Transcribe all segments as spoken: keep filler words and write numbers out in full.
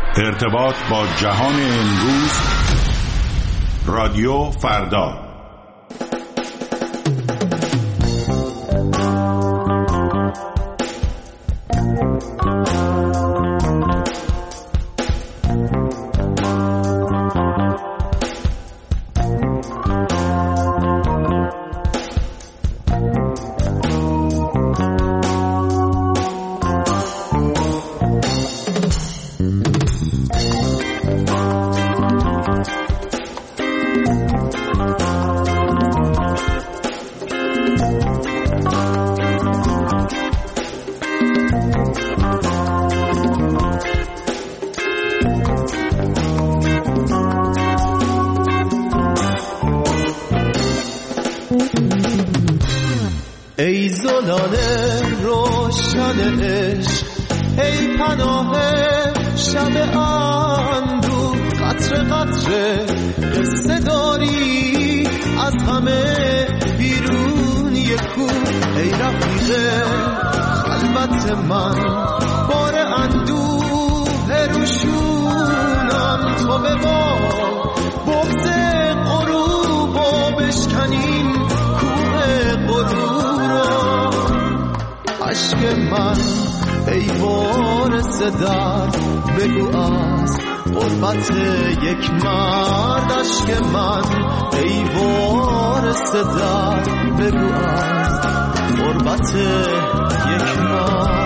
ارتباط با جهان امروز، رادیو فردا. ای زلال روشن عشق، ای پناه شب اندوه، قطره قطره قصه داری از همه بیرون یک کوه. ای رفیق خلوت من، بار اندوه روشونم، تو به با بغض غروب و بشکنیم کوه غروب. عشق من ای وارث درد، بگو از غربت یک مرد. عشق من ای وارث درد، بگو از غربت یک مرد.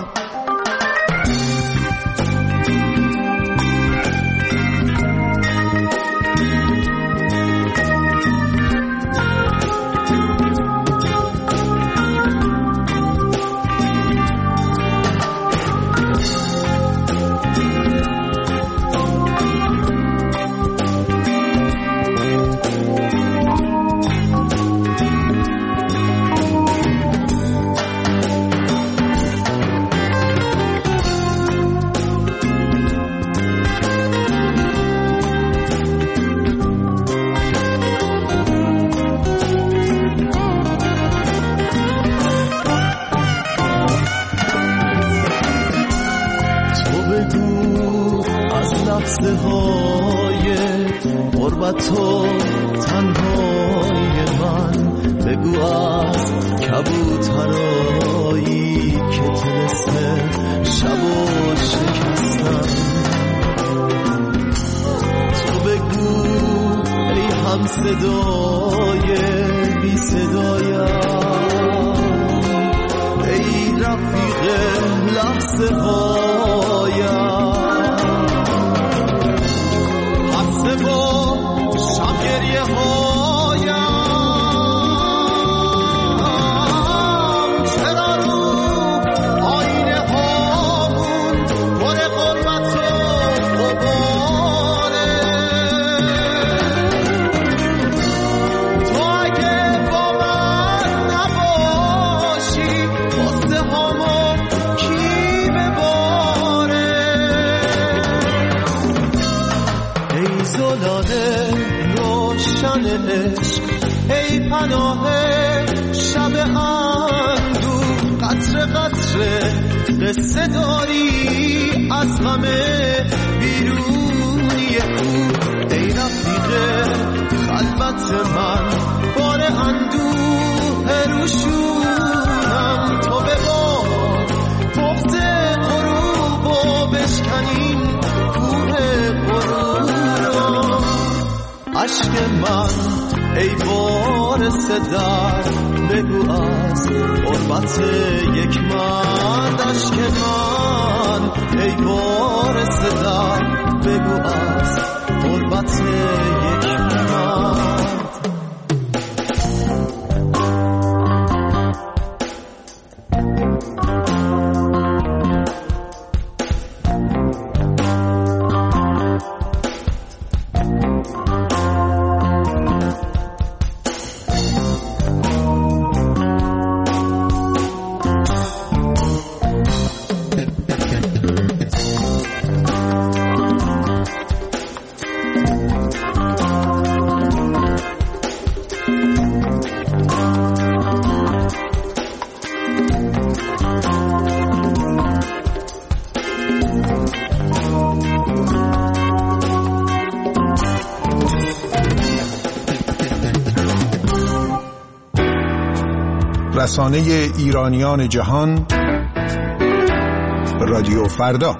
لحظه های غربت و تنهای من، بگو از کبوترایی که طلسم شب و شکستم. تو بگو ای هم صدای بی صدایم، ای رفیق لحظه هایم. شب گریه هایم، چرا رو آینه هامون پر غربت و غباره. تو اگه با من نباشی، قصه هامو کی بباره؟ ای زلاله روشن عشق، ای پناه شب اندوه، قطره قطره قصه داری از همه بیرونی کوه. ای رفیق خلوت من، بار اندوه روشونم، تو به با بغض غروب و بشکنیم کوه غروب. عشق من ای وارث درد، بگو از غربت یک مرد. عشق من ای وارث درد، بگو از غربت یک مرد. رسانه ایرانیان جهان، رادیو فردا.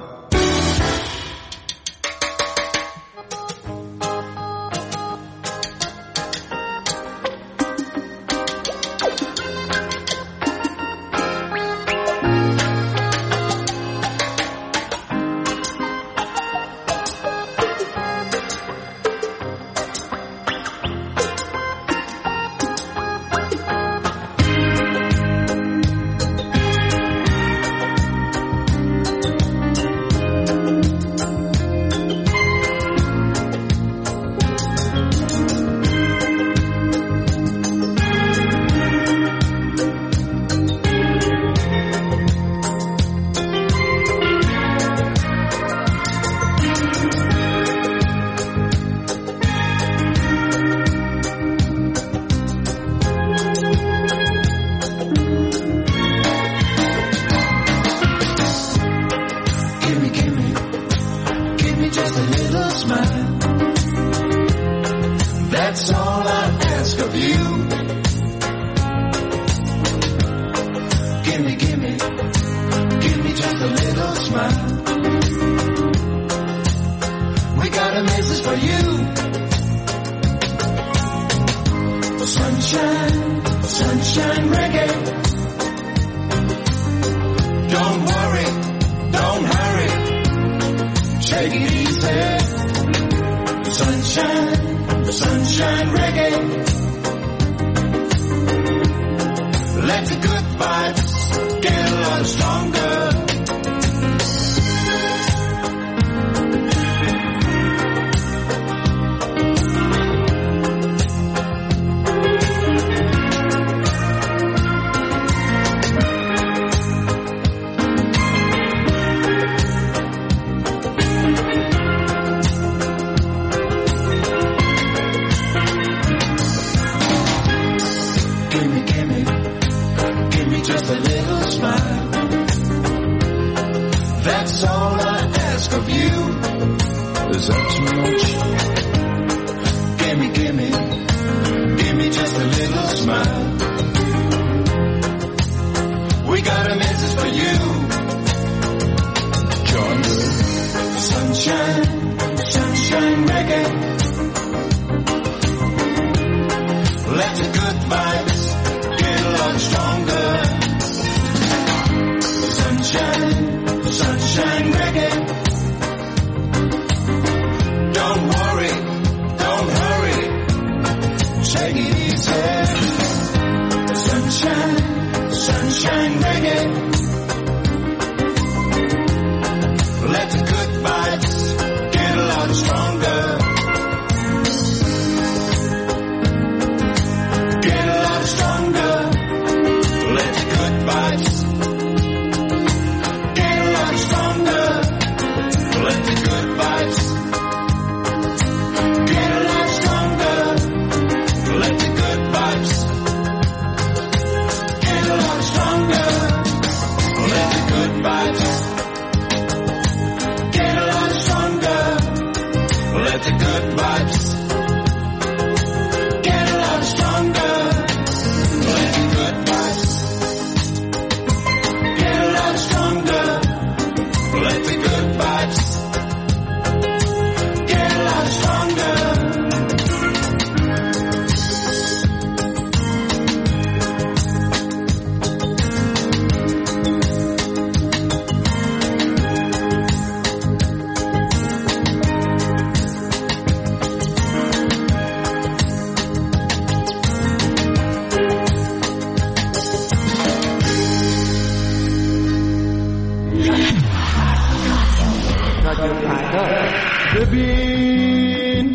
ببین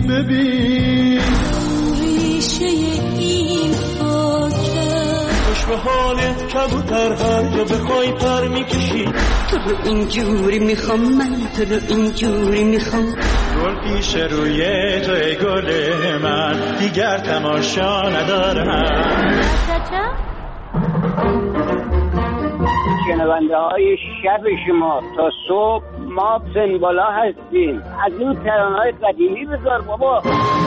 ببین ریشه این خاکه خوش به حالت کبوتر هر جا بخوای پر میکشی تو رو اینجوری میخوام من تو رو اینجوری میخوام گل پیش روی جای گل من دیگر تماشا ندارم شنونده های شب شما تا صبح ما سنبالا هستیم. از این ترانه‌های قدیمی بذار بابا.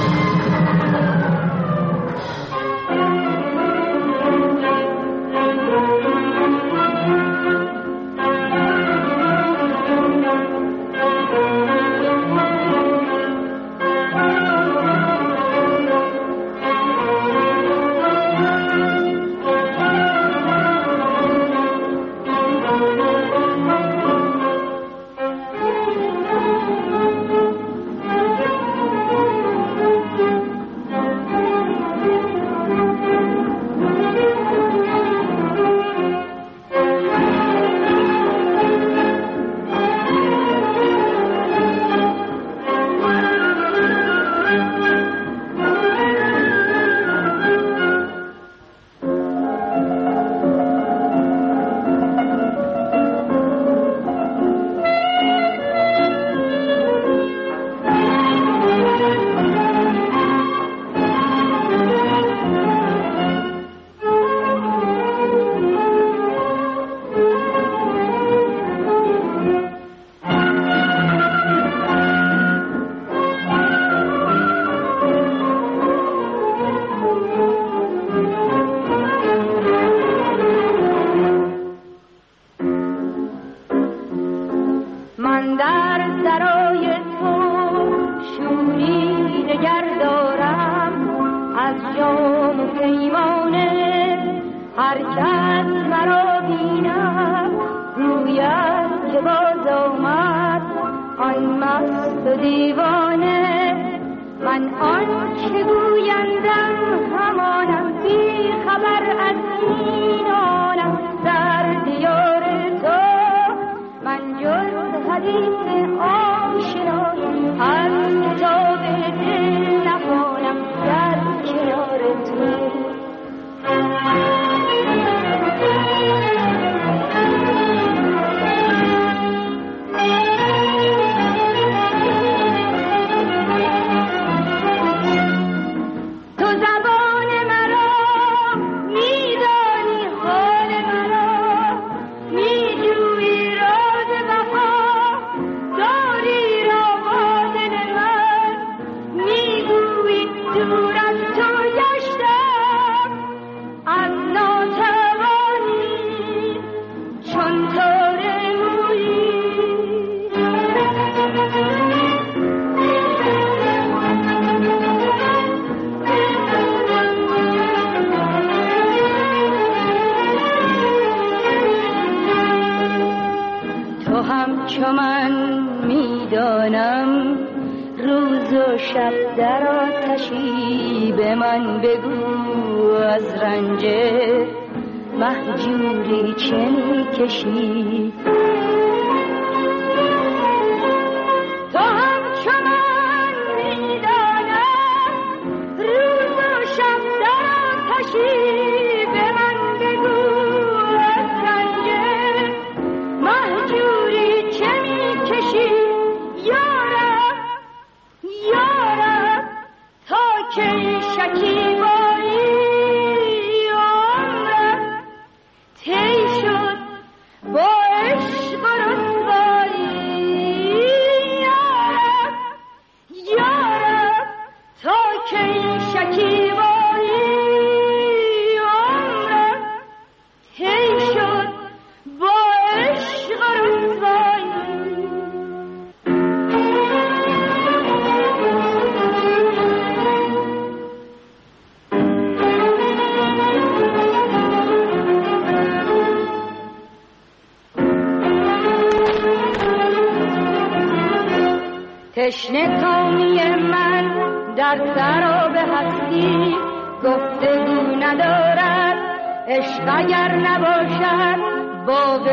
تشنه کامی من در سراب هستی گفتگو ندارد. عشق اگر نباشد باغ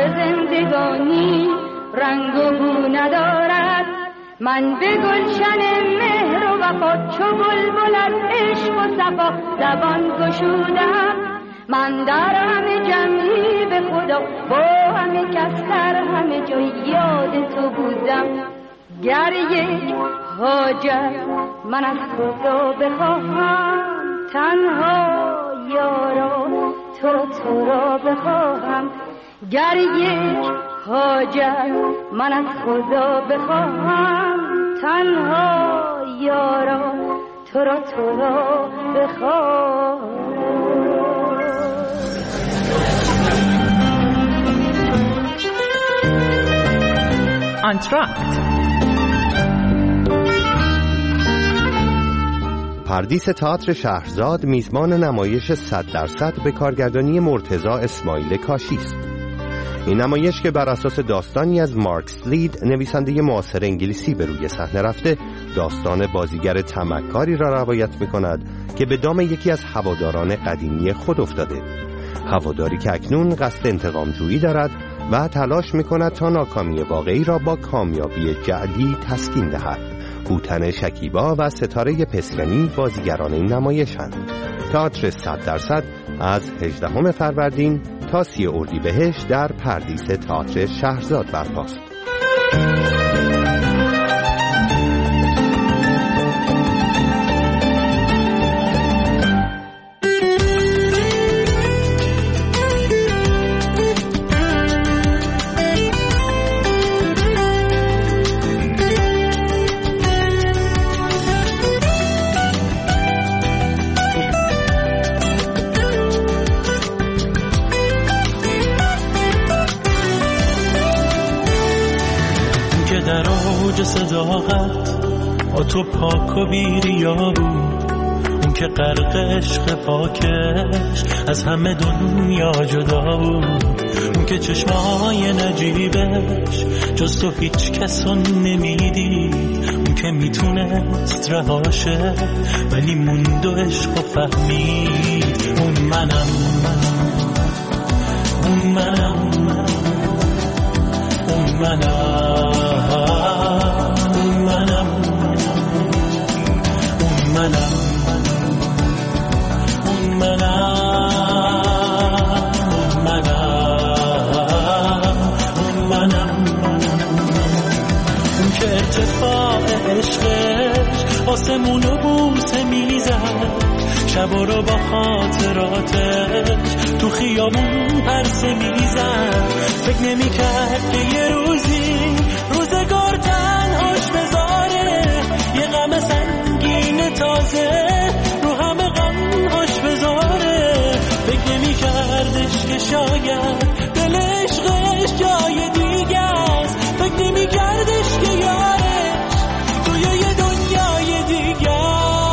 زندگانی رنگ و بو ندارد. من به گلشن مهر و وفا چو بلبل از عشق و صفا زبان گشودم. من در همه جمعی به خدا با همه کس در همه جای یاد تو بودم. گر یک حاجت من از خدا بخواهم تنها یارا تو را تو را بخواهم. گر یک حاجت من از خدا بخواهم تنها یارا تو را تو را بخواهم. انتراکت پردیس تئاتر شهرزاد میزبان نمایش صد درصد به کارگردانی مرتضی اسماعیل کاشی است. این نمایش که بر اساس داستانی از مارکس لید نویسنده معاصر انگلیسی به روی صحنه رفته، داستان بازیگر طمعکاری را روایت می‌کند که به دام یکی از هواداران قدیمی خود افتاده. هواداری که اکنون قصد انتقام جویی دارد و تلاش می‌کند تا ناکامی واقعی را با کامیابی جعلی تسکین دهد. هوتن شکیبا و ستاره پسکنی بازیگران این نمایش‌اند. تئاتر صد درصد از هجدهم فروردین تا سی اردیبهشت در پردیس تئاتر شهرزاد برپاست. صداقت با تو پاک و بیریا بود، اون که غرق عشق پاکش از همه دنیا جدا بود، اون که چشمای نجیبش جز تو هیچ کسو نمیدید، اون که میتونست رهاشه ولی موند و عشق و فهمید. اون منم اون منم اون منم ارتفاع عشقش آسمونو بوسه میزد، شبا رو با خاطراتش تو خیابون پرسه میزد. فکر نمی کرد که یه روزی روزگار تنهاش بذاره، یه غم سنگین تازه رو همه غمهاش بذاره. فکر نمی کردش که شاید دل عشقش جای دیگه است، فکر نمی کردش که یارش توی یه دنیای دیگه.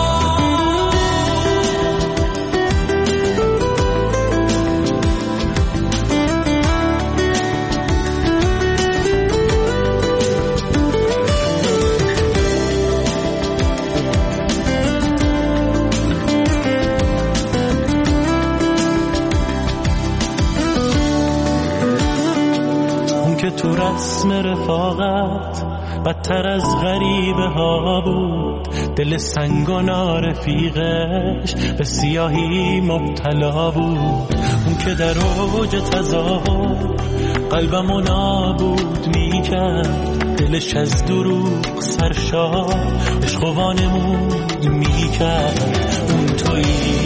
تو رسم رفاقت بدتر از غریبه ها بود، دل سنگانا رفیقش به سیاهی مبتلا بود. اون که در اوج تظاهر قلبمو نابود میکرد، دلش از دروغ سرشار عشق و وانمود میکرد. اون تویی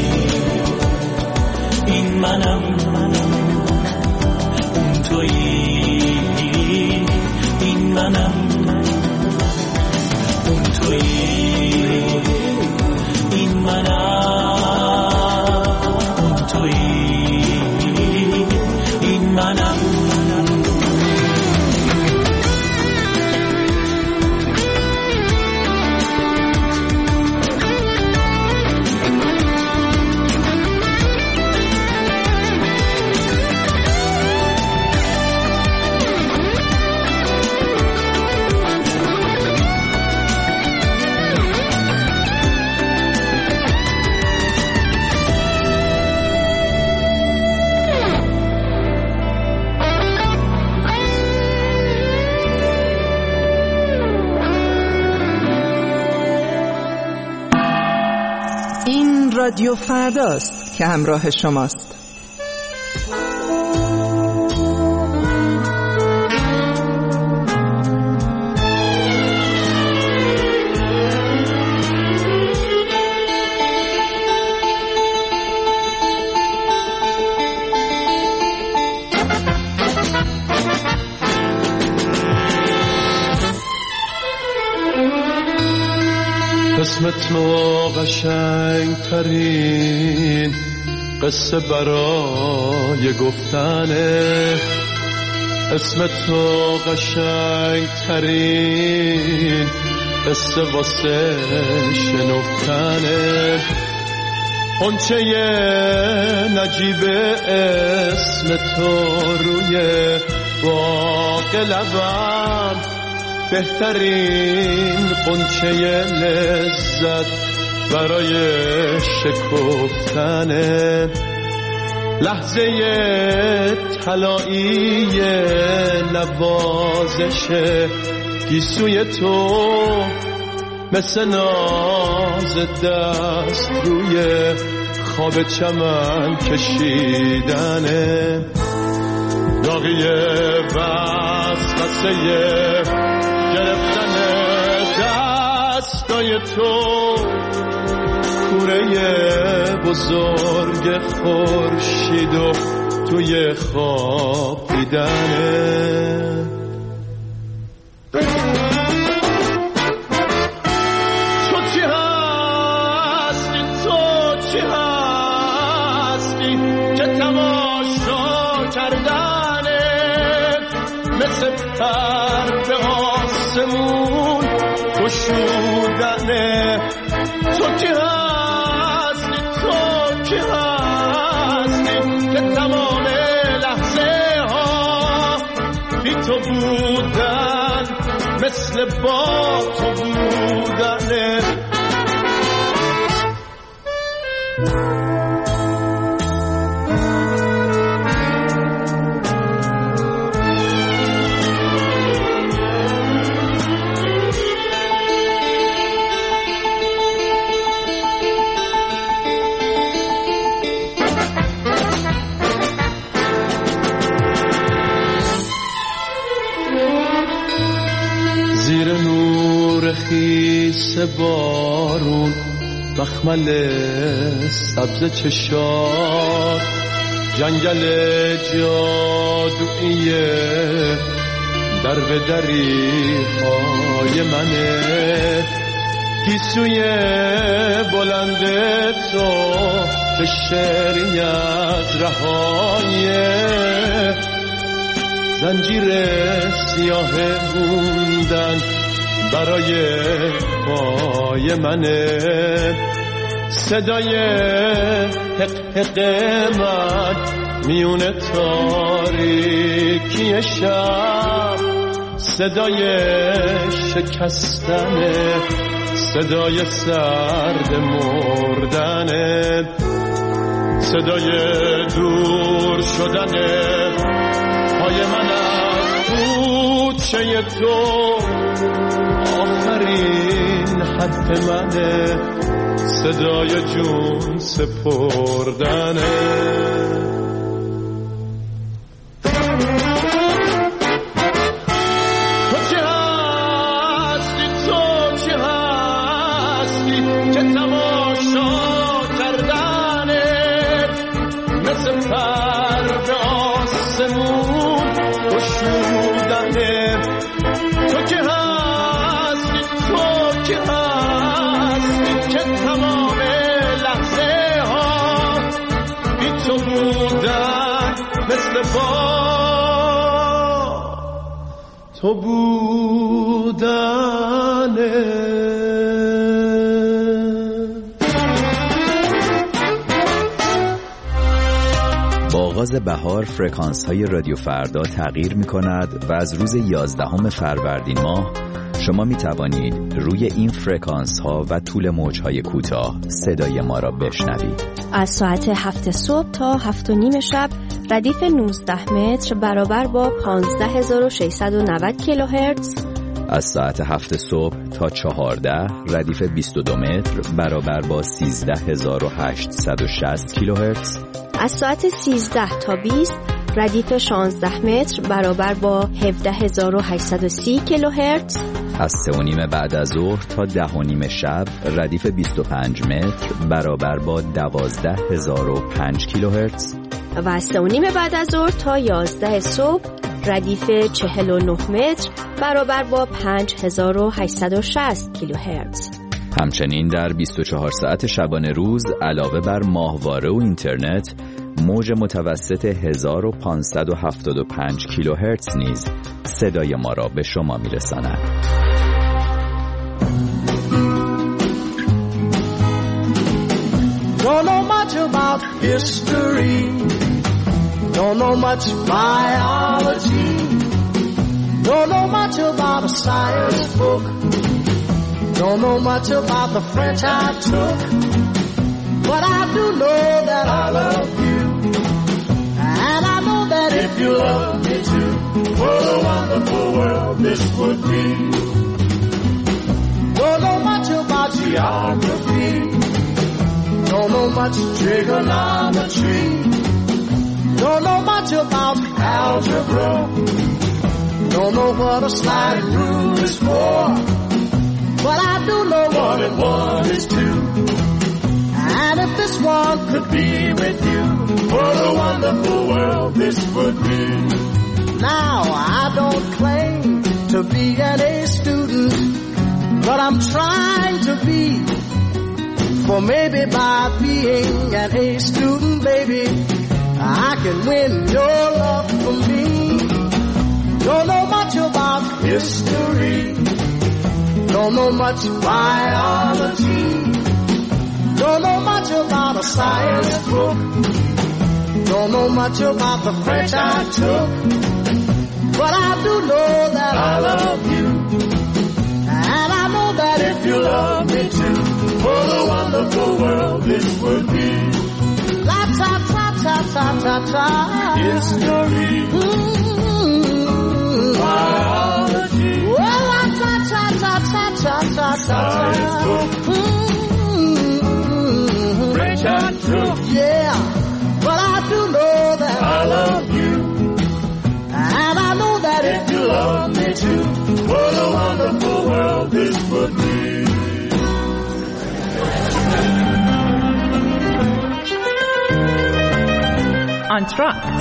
این منم، اون تویی این منم، اون تویی این منم، اون تویی این منم. رادیو فرداست که همراه شماست. اسم تو قشنگ ترین قصه برای گفتنه، اسم تو قشنگ ترین قصه واسه شنفتنه. قنچه نجیب اسم تو روی باغ لبم، بهترین قنچه لذت برای شکفتنه. لحظه طلایی نوازش گیسوی تو، مثل ناز دست روی خواب چمن کشیدنه. داغی بس قصه گرفتن دستای تو، کوره بزرگ خورشید و توی خواب دیدنه. تو چی هستی، تو چی هستی که تماشا کردنت مثل پر به آسمون گشودنه. تو چی هستی، تو چی هستی که تمام لحظه ها بی تو بودن مثل با تو بودنه. زیر نور خیس بارون مخمل سبز چشات، جنگل جادویی در به دری های منه. گیسوی بلند تو که شعری از رهایه، زنجیر سیاه موندن برای پای منه. صدای حق حق من میون تاریکی شب، صدای شکستن، صدای سرد مردن، صدای دور شدن پای من از کوچه تو. آخرین حرف منه، صدای جون سپردنه. تو چی هستی، تو چی هستی که تماشا کردنت مثل پر به آسمون گشودنه. تو چی هستی، تو چی هستی که تمام لحظه ها بی تو بودن مثل با تو بودنه. با آغاز بهار فرکانس های رادیو فردا تغییر می کند و از روز یازدهم فروردین ماه شما می توانید روی این فرکانس ها و طول موج های کوتاه صدای ما را بشنوید. از ساعت هفت صبح تا هفت و نیم شب ردیف نوزده متر برابر با پانزده هزار و ششصد و نود کیلوهرتز، از ساعت هفت صبح تا چهارده ردیف بیست و دو متر برابر با سیزده هزار و هشتصد و شصت کیلوهرتز، از ساعت سیزده تا بیست ردیف شانزده متر برابر با هفده هزار و هشتصد و سی کیلوهرتز، از سه و نیم بعد از ظهر تا ده و نیم شب ردیف بیست و پنج متر برابر با دوازده هزار و پنج کیلوهرتز و از سه و نیم بعد از ظهر تا یازده صبح ردیف چهل و نه متر برابر با پنج هزار و هشتصد و شصت کیلوهرتز. همچنین در بیست و چهار ساعت شبانه روز علاوه بر ماهواره و اینترنت، موج متوسط هزار و پانصد و هفتاد و پنج کیلوهرتز نیز صدای ما را به شما میرساند. Don't know much about history, don't know much biology, don't know much about a science book, don't know much about the French I took, but I do know that I love you, and I know that if you love me too, what a wonderful world this would be. Don't know much about geography, don't know much trigonometry, don't know much about algebra, don't know what a sliding rule is for, but I do know one and one is two. And if this one could be with you, what a wonderful world this would be. Now I don't claim to be an A student, but I'm trying to be. For maybe by being an A student, baby, I can win your love for me. Don't know much about history, don't know much biology, don't know much about a science book, don't know much about the French I took, but I do know that I love you, and I know that if you love me too, what a wonderful world this would be. La ta ta ta ta ta ta. History. Mm-hmm. Biology. Well, la ta ta ta ta ta ta ta. Science book. Mm-hmm. French I took. Yeah, but I do know that I love you, and I know that if you love me too, what a wonderful world this would be. آنتراکت.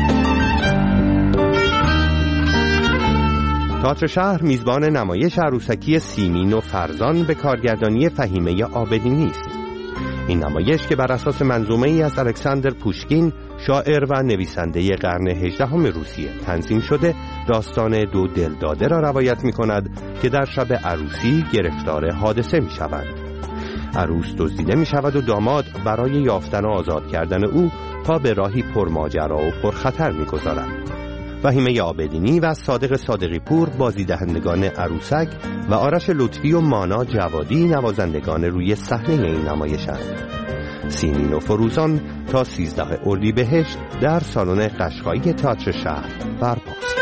تئاتر شهر میزبان نمایش عروسکی سیمین و فرزان به کارگردانی فهیمه عابدینی است. این نمایش که بر اساس منظومه ای از الکساندر پوشکین، شاعر و نویسنده قرن هجدهم روسیه تنظیم شده، داستان دو دلداده را روایت می کند که در شب عروسی گرفتار حادثه می شوند. عروس دزدیده می شود و داماد برای یافتن و آزاد کردن او پا به راهی پرماجرا و پرخطر می گذارد. فهیمه عابدینی و صادق صادقی پور بازیدهندگان عروسک و آرش لطفی و مانا جوادی نوازندگان روی صحنه این نمایشند. سیمین و فروزان تا سیزده اردیبهشت در سالن قشقایی تئاتر شهر برپاست.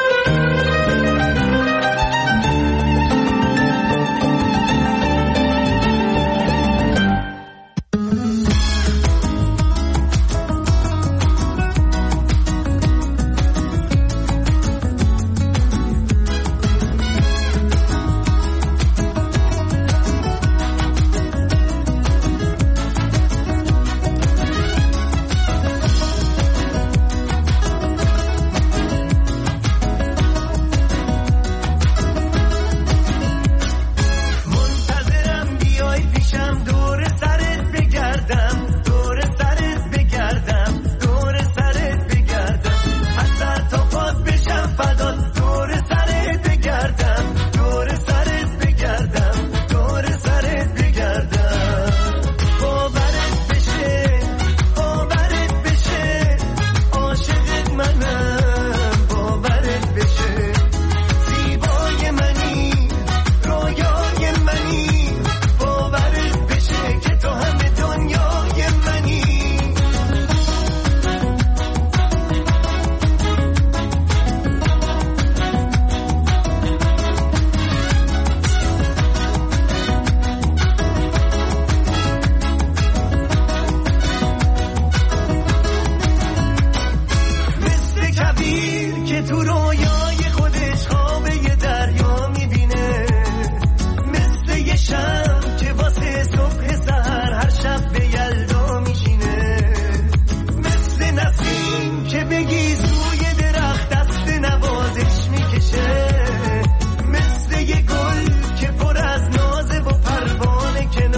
مثل یه گل که پر از نازه و پروانه که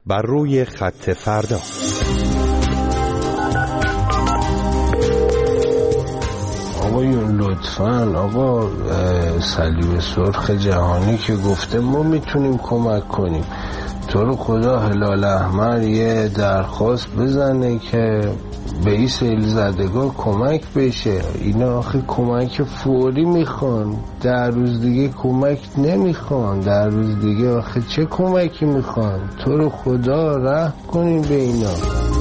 بر روی خط فردا. آقایون لطفاً، آقا صلیب سرخ جهانی که گفته ما میتونیم کمک کنیم، تو رو خدا هلال احمر یه درخواست بزنه که به این سیل زدگان کمک بشه. اینا آخه کمک فوری میخوان، در روز دیگه کمک نمیخوان، در روز دیگه آخه چه کمکی میخوان؟ تو رو خدا رحم کنین به اینا.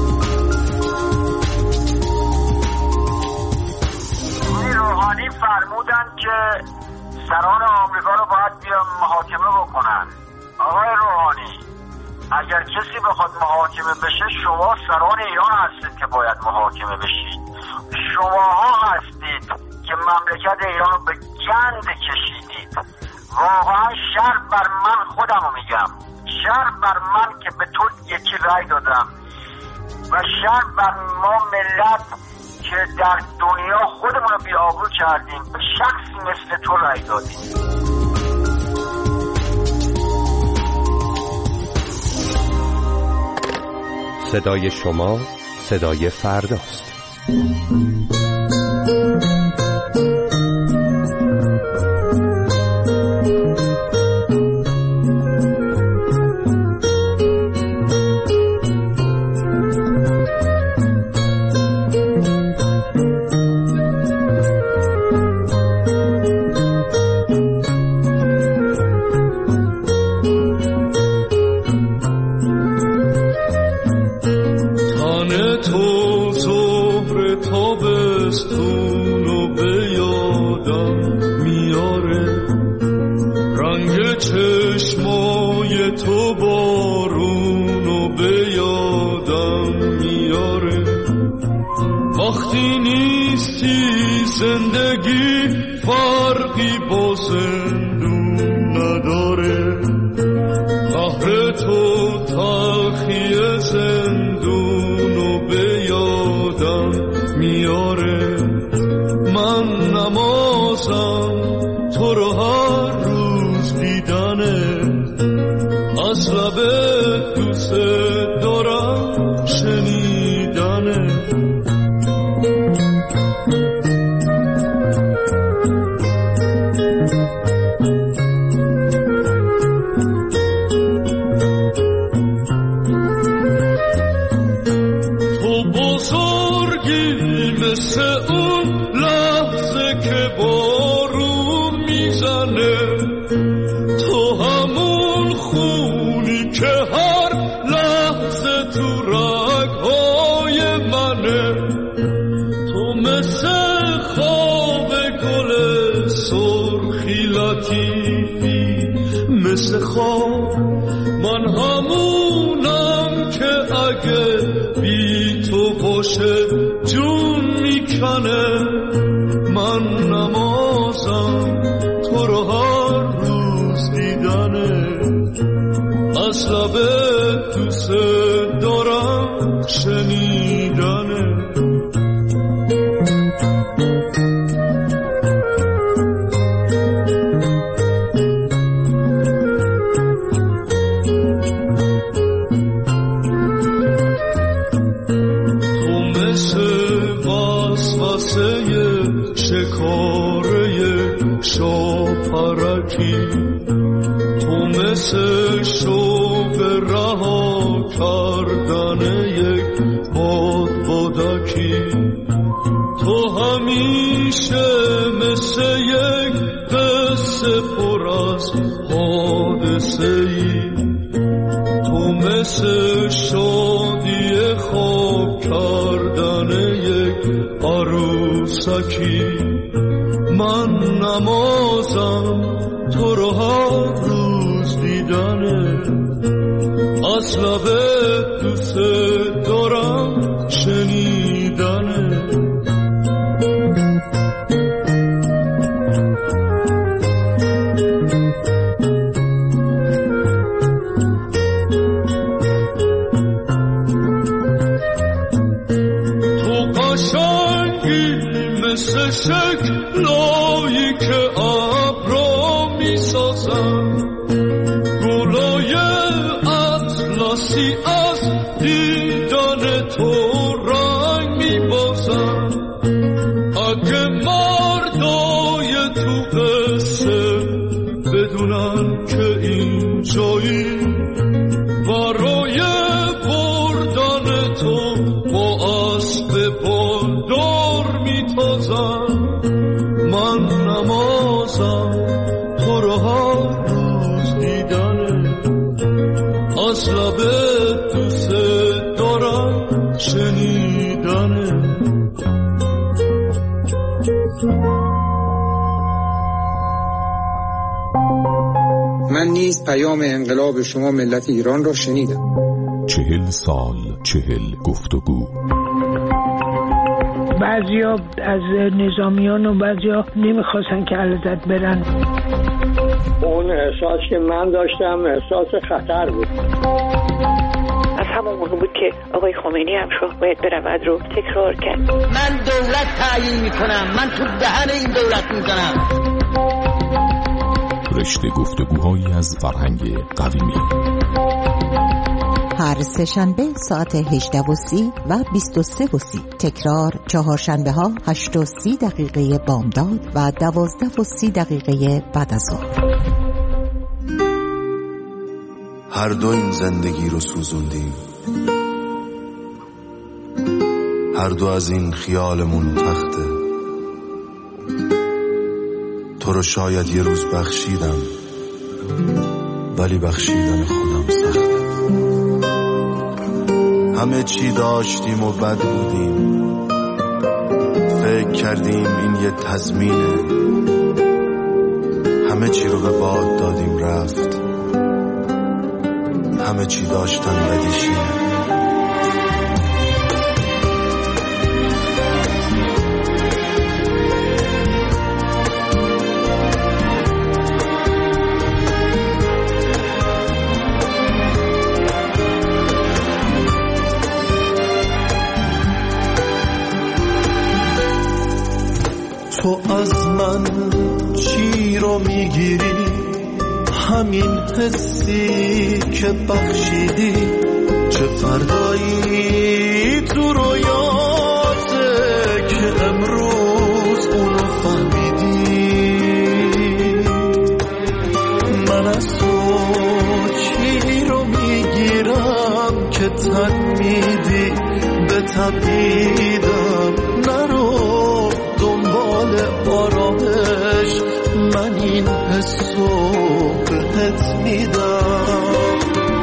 روحانی فرمودن که سران آمریکا رو باید بیان محاکمه بکنن. آقای روحانی، اگر کسی بخواد محاکمه بشه شما سران ایران هستید که باید محاکمه بشید. شماها هستید که مملکت ایران رو به گند کشیدید. واقعا شر بر من، خودم رو میگم، شر بر من که به تو یکی رای دادم و شر بر ما ملت که در دنیا خودمون رو بی‌آبرو کردیم، به شخصی مثل تو رای دادیم. صدای شما صدای فرداست. حسی از دیدن تو رنگ میبازم. اگه مردای تو قصه بدونن که این جایی برای بردن تو با اسب بالدار میتازم، من نمازم تو رو هر روز دیدنه، از لب دوست دارم شنیدنه. من نیز پیام انقلاب شما ملت ایران را شنیدم. چهل سال چهل گفتگو. بعضیا از نظامیان و بعضیا نمیخواستن که علازت برن. اون احساس که من داشتم احساس خطر بود. از همون موقع بود که آقای خمینی هم شاه باید برود رو تکرار کرد. من دولت تعیین میکنم، من تو دهن این دولت میزنم. رشته گفتگوهایی از فرهنگ قدیمی. هر سه شنبه ساعت هجده و سی و بیست و سه و سی. تکرار چهارشنبه ها هشت و سی دقیقه بامداد و دوازده و سی دقیقه بعد از ظهر. هر دو این زندگی رو سوزوندیم، هر دو از این خیالمون تخته. تو رو شاید یه روز بخشیدم، ولی بخشیدن خودم سخته. همه چی داشتیم و بد بودیم، فکر کردیم این یه تضمینه. همه چی رو به باد دادیم رفت، همه چی داشتن بدیشینه. تو از من چی رو میگیری؟ همین حسی که بخشیدی. چه فردایی تو رویاته که امروز اونو فهمیدی؟ من از تو چی رو میگیرم که تن میدی به تبعیدم؟ نرو دنبال آرامش، من این حسو بهت میدم.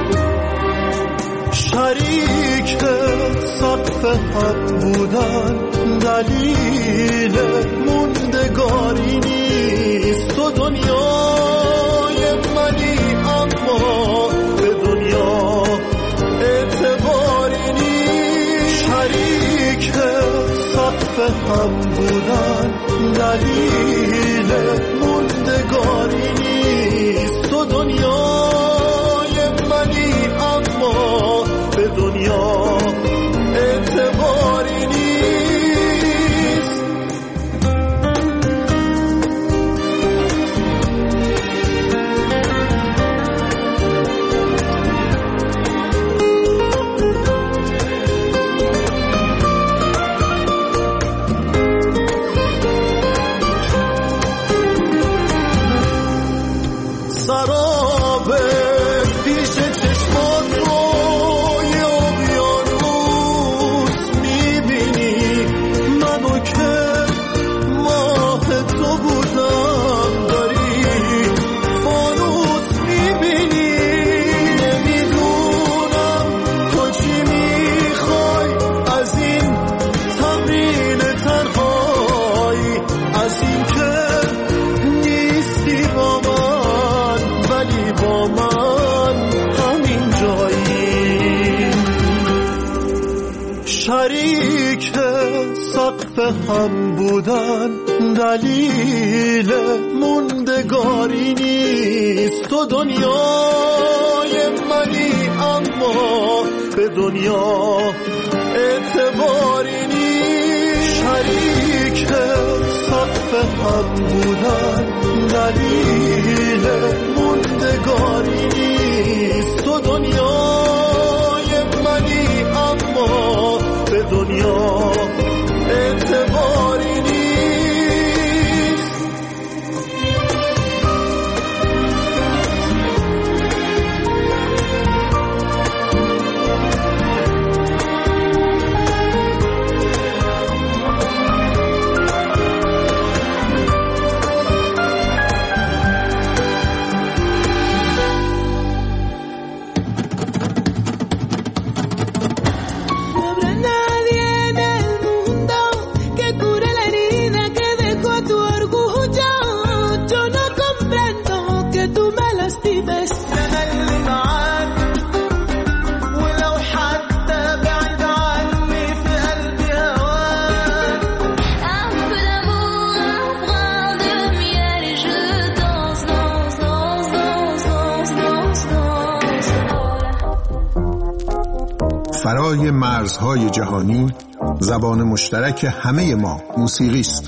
شریک سقف حق بودن دلیل موندگاری نیست. تو دنیای منی اما به دنیا اعتباری نیست. شریک سقف هم بودن دلیل موندگاری نیست. تو دنیای منی اما به دنیا اعتباری نیست. شریک سقف هم بودن دلیل موندگاری نیست. تو دنیای منی اما به دنیا اعتباری نیست. شریک سقف هم بودن دلیل موندگاری نیست. تو دنیای دنیا اعتباری نیست. فرای مرزهای جهانی، زبان مشترک همه ما موسیقی است.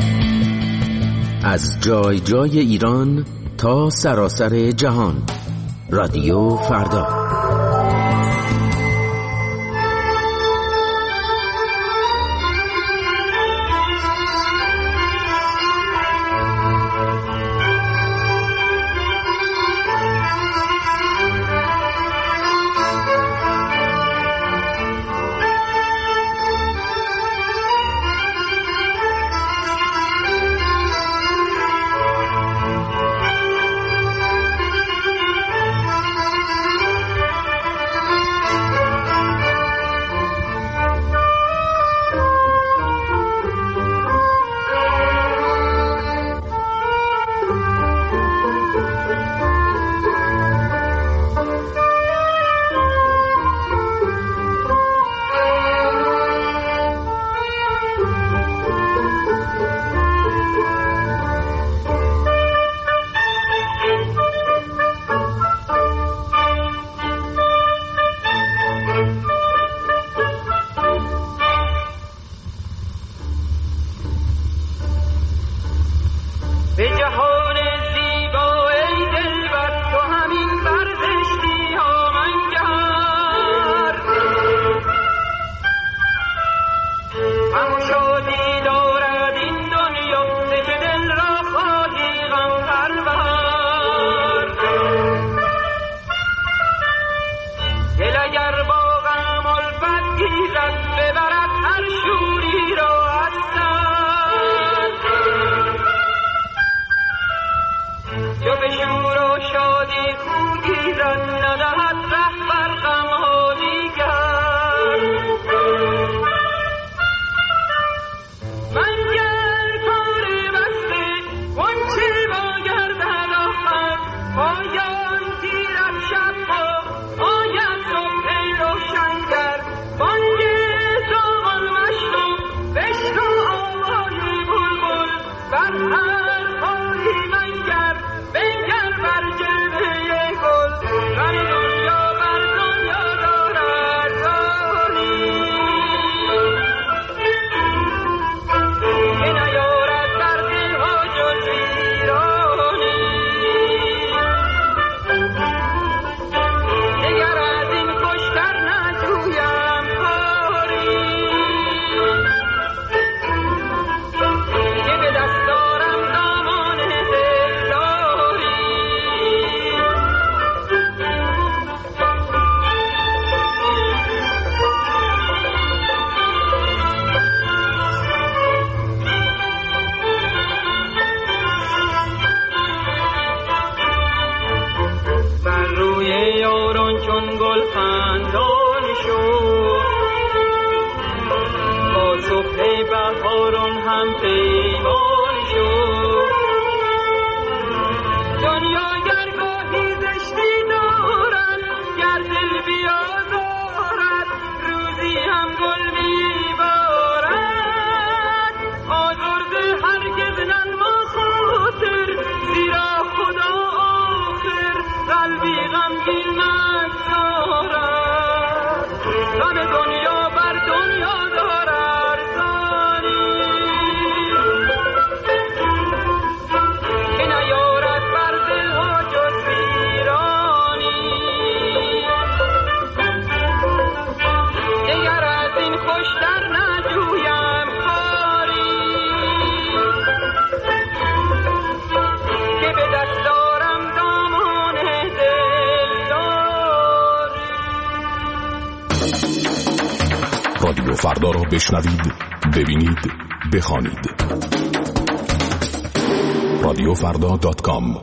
از جای جای ایران تا سراسر جهان، رادیو فردا. رادیو فردا را بشنوید، ببینید، بخوانید. رادیو فردا دات کام.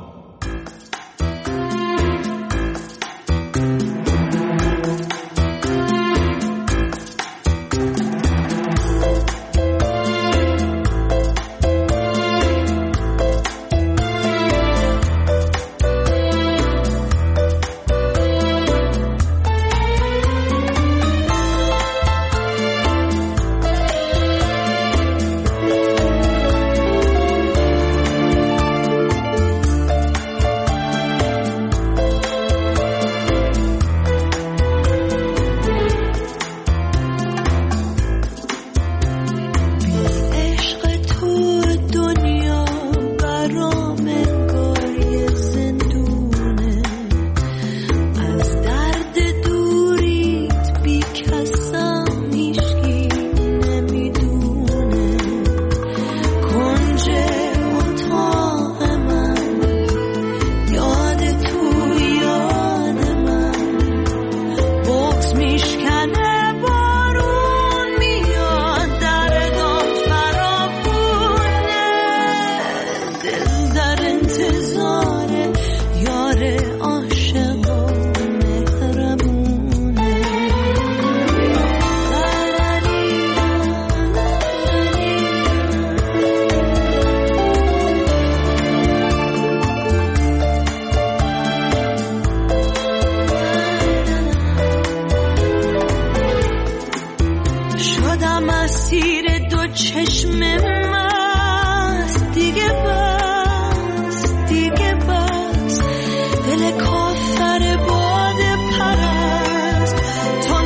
چشم مست دیگه بس دیگه بس دل کافر باد پرست تا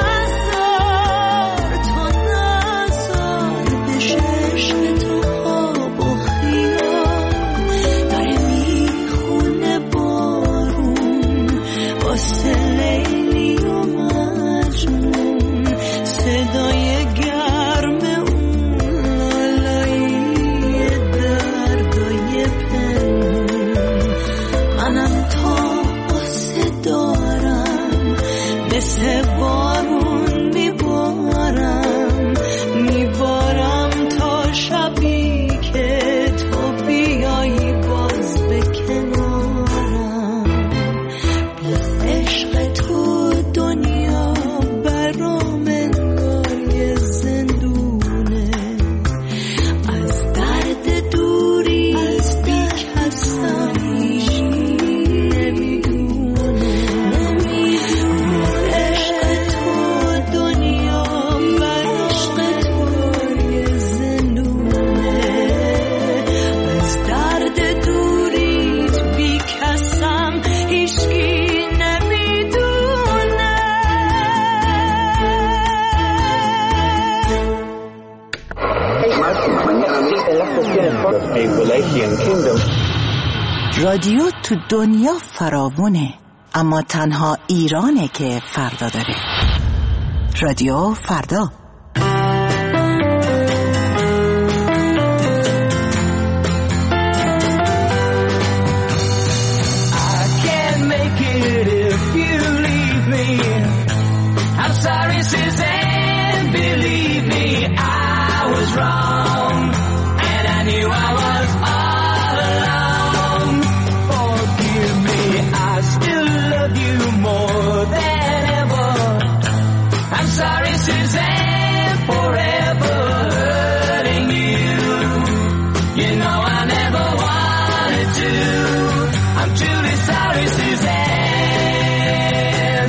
نزار تا نزار بشه عشق تو خواب و خیال داره میخونه بارون واسه لیلی و مجنون صدای گرم اون لالایی دردای پنهون منم تا آسه دارم مثل بارون میبارم میبارم تا شبی که تو بیایی باز به کنارم بی عشق تو دنیا برام انگار یه زندونه از درد دوری بی کسم نمیدونه عشق تو دنیا بر عشق تو یه زندونه از درد دوری بی کسم هیچکی نمیدونه رادیو تو دنیا فراوونه، اما تنها ایرانه که فردا داره. رادیو فردا. I can't make it if you leave me. I'm sorry, Suzanne, believe me, I was wrong, and I knew I was all alone. Forgive me, I still love you more than ever. I'm sorry, Suzanne, forever hurting you. You know I never wanted to. I'm truly sorry, Suzanne.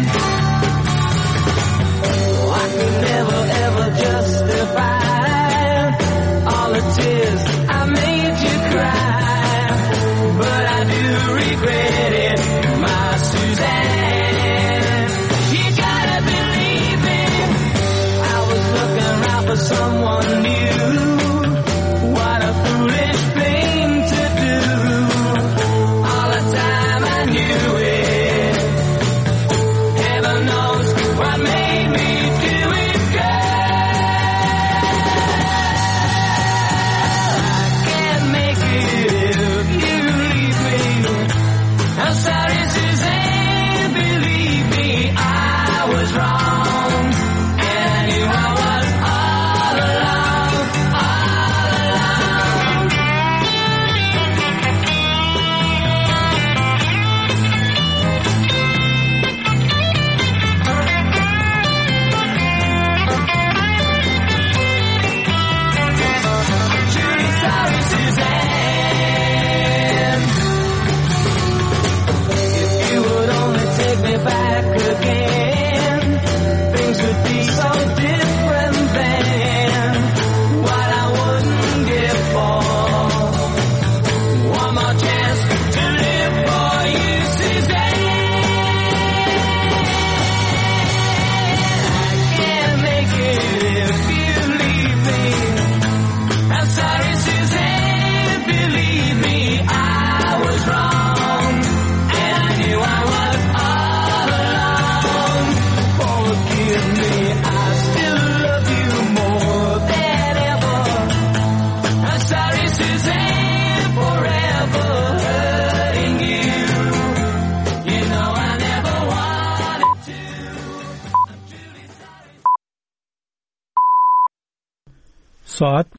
Oh, I could never ever justify all the tears I made you cry, but I do regret it, my Suzanne. You gotta believe me, I was looking around for someone new. What a foolish thing to do. All the time I knew it. Heaven knows what made me do it, girl. I can't make it if you leave me. I'm sorry, Suzanne, believe me, I was wrong, and I knew I was all alone, all alone. Truly sorry, Suzanne. If you would only take me back again, things would be so different then. What I wouldn't give for one more chance to live for you, Suzanne. I can't make it if you leave me. I'm sorry, Suzanne, believe me, I was wrong, and I knew I was all alone. Forgive me, I still love you more than ever. I'm sorry, Suzanne, forever hurting you. You know I never wanted to. I'm truly sorry. ساعت